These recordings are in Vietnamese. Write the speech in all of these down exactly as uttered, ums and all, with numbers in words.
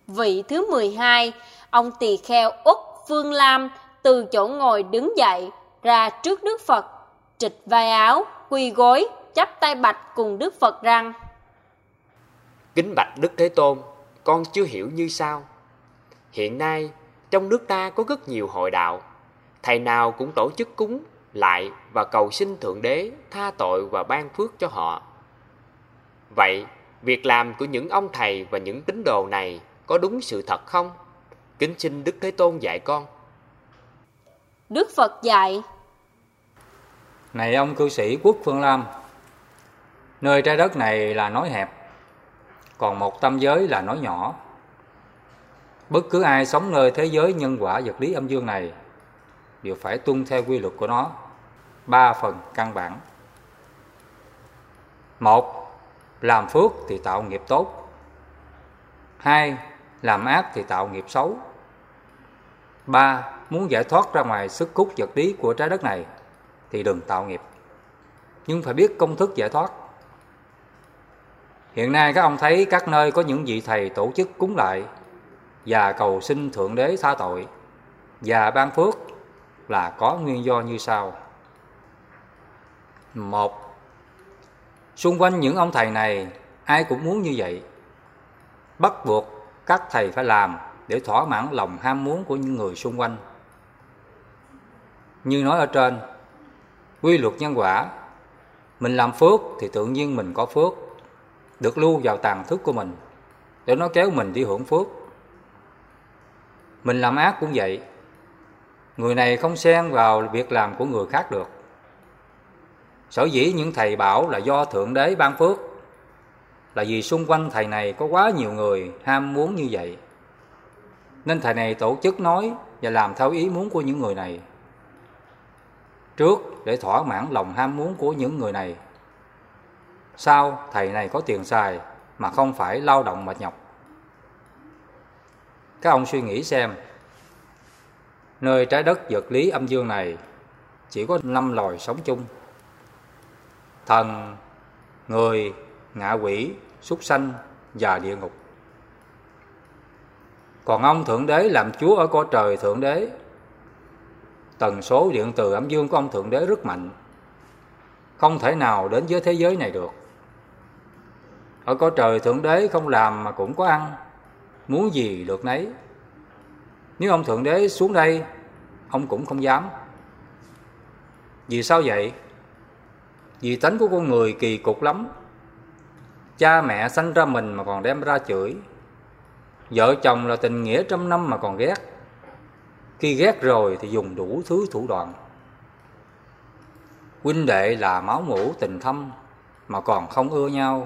Vị thứ mười hai, ông tỳ kheo Uất Phương Lam từ chỗ ngồi đứng dậy, ra trước Đức Phật, trịch vai áo, quỳ gối, chắp tay bạch cùng Đức Phật rằng: Kính bạch Đức Thế Tôn, con chưa hiểu như sau. Hiện nay, trong nước ta có rất nhiều hội đạo, thầy nào cũng tổ chức cúng lại và cầu xin Thượng Đế tha tội và ban phước cho họ. Vậy, việc làm của những ông thầy và những tín đồ này có đúng sự thật không? Kính xin Đức Thế Tôn dạy con. Đức Phật dạy: Này ông cư sĩ Quốc Phương Lam, nơi trái đất này là nói hẹp, còn một tam giới là nói nhỏ. Bất cứ ai sống nơi thế giới nhân quả vật lý âm dương này đều phải tuân theo quy luật của nó, ba phần căn bản. Một, làm phước thì tạo nghiệp tốt. Hai, làm ác thì tạo nghiệp xấu. Ba, muốn giải thoát ra ngoài sức hút vật lý của trái đất này thì đừng tạo nghiệp, nhưng phải biết công thức giải thoát. Hiện nay các ông thấy các nơi có những vị thầy tổ chức cúng lại và cầu xin Thượng Đế tha tội và ban phước là có nguyên do như sau. Một, xung quanh những ông thầy này ai cũng muốn như vậy, bắt buộc các thầy phải làm để thỏa mãn lòng ham muốn của những người xung quanh. Như nói ở trên, quy luật nhân quả, mình làm phước thì tự nhiên mình có phước, được lưu vào tàng thức của mình để nó kéo mình đi hưởng phước. Mình làm ác cũng vậy, người này không xen vào việc làm của người khác được. Sở dĩ những thầy bảo là do Thượng Đế ban phước là vì xung quanh thầy này có quá nhiều người ham muốn như vậy, nên thầy này tổ chức nói và làm theo ý muốn của những người này. Trước để thỏa mãn lòng ham muốn của những người này, sau thầy này có tiền xài mà không phải lao động mệt nhọc. Các ông suy nghĩ xem, nơi trái đất vật lý âm dương này chỉ có năm loài sống chung: thần, người, ngạ quỷ, súc sanh và địa ngục. Còn ông Thượng Đế làm Chúa ở cõi trời Thượng Đế, tần số điện từ âm dương của ông Thượng Đế rất mạnh, không thể nào đến với thế giới này được. Ở cõi trời Thượng Đế không làm mà cũng có ăn, muốn gì được nấy. Nếu ông Thượng Đế xuống đây, ông cũng không dám. Vì sao vậy? Vì tánh của con người kỳ cục lắm. Cha mẹ sanh ra mình mà còn đem ra chửi, vợ chồng là tình nghĩa trăm năm mà còn ghét. Khi ghét rồi thì dùng đủ thứ thủ đoạn. Huynh đệ là máu mủ tình thâm mà còn không ưa nhau.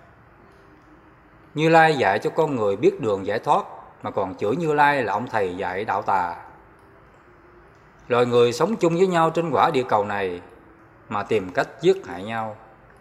Như Lai dạy cho con người biết đường giải thoát mà còn chửi Như Lai là ông thầy dạy đạo tà. Loài người sống chung với nhau trên quả địa cầu này mà tìm cách giết hại nhau.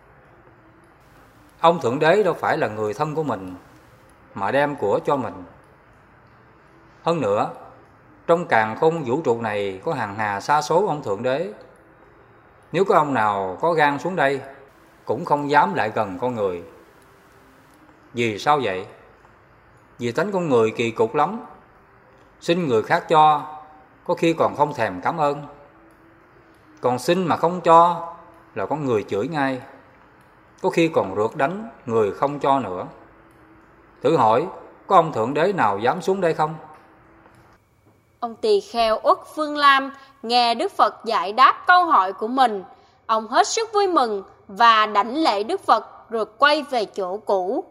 Ông Thượng Đế đâu phải là người thân của mình mà đem của cho mình. Hơn nữa, trong càn khôn vũ trụ này có hàng hà sa số ông Thượng Đế. Nếu có ông nào có gan xuống đây, cũng không dám lại gần con người. Vì sao vậy? Vì tánh con người kỳ cục lắm. Xin người khác cho, có khi còn không thèm cảm ơn. Còn xin mà không cho là có người chửi ngay, có khi còn rượt đánh người không cho nữa. Thử hỏi, có ông Thượng Đế nào dám xuống đây không? Ông tỳ kheo Uất Phương Lam nghe Đức Phật giải đáp câu hỏi của mình, ông hết sức vui mừng và đảnh lễ Đức Phật rồi quay về chỗ cũ.